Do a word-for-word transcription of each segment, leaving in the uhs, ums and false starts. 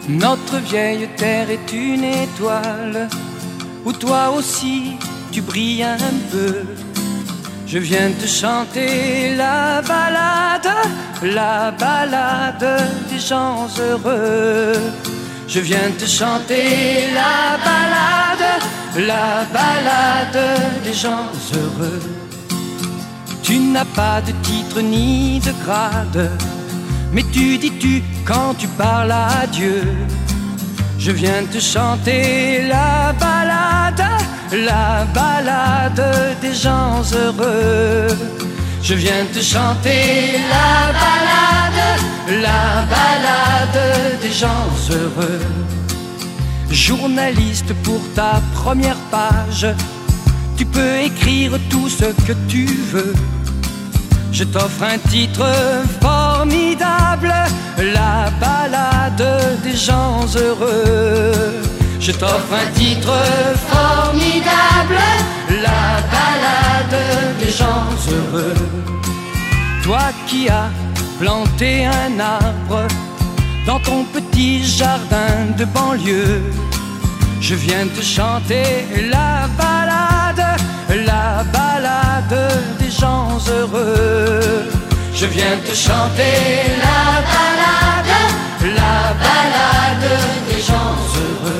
Notre vieille terre est une étoile où toi aussi tu brilles un peu. Je viens te chanter la balade, la balade des gens heureux. Je viens te chanter la balade, la balade des gens heureux. Tu n'as pas de titre ni de grade, mais tu dis tu quand tu parles à Dieu. Je viens te chanter la balade, la balade des gens heureux. Je viens te chanter la balade, la balade des gens heureux. Journaliste pour ta première page, tu peux écrire tout ce que tu veux. Je t'offre un titre formidable, la balade des gens heureux. Je t'offre un titre formidable, la balade des gens heureux. Toi qui as planté un arbre dans ton petit jardin de banlieue, je viens te chanter la balade, la balade des gens heureux. Je viens te chanter la balade, la balade des gens heureux.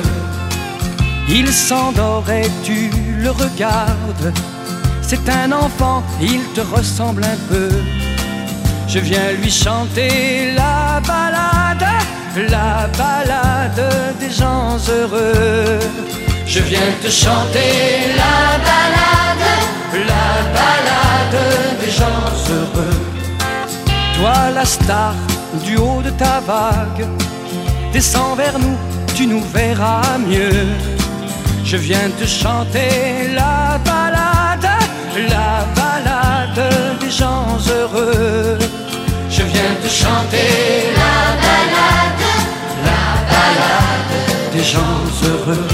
Il s'endort et tu le regardes, c'est un enfant, il te ressemble un peu. Je viens lui chanter la balade, la balade des gens heureux. Je viens te chanter la balade, la balade des gens heureux. Toi la star du haut de ta vague, descends vers nous, tu nous verras mieux. Je viens te chanter la balade, la balade des gens heureux. Je viens te chanter la balade, la balade des gens heureux.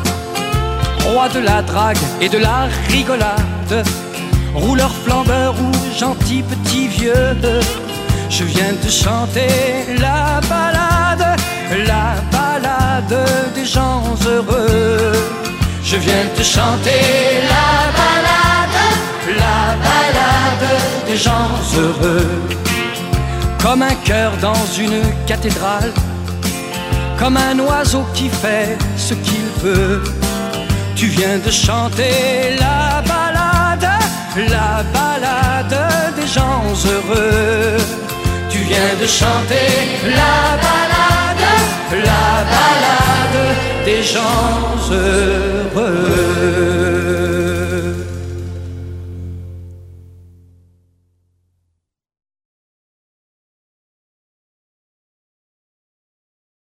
Roi de la drague et de la rigolade, rouleur flambeur ou gentil petit vieux, je viens te chanter la balade, la balade des gens heureux. Je viens te chanter la balade, la balade des gens heureux. Comme un cœur dans une cathédrale, comme un oiseau qui fait ce qu'il veut. Tu viens de chanter la balade, la balade des gens heureux. Tu viens de chanter la balade, la balade des gens heureux.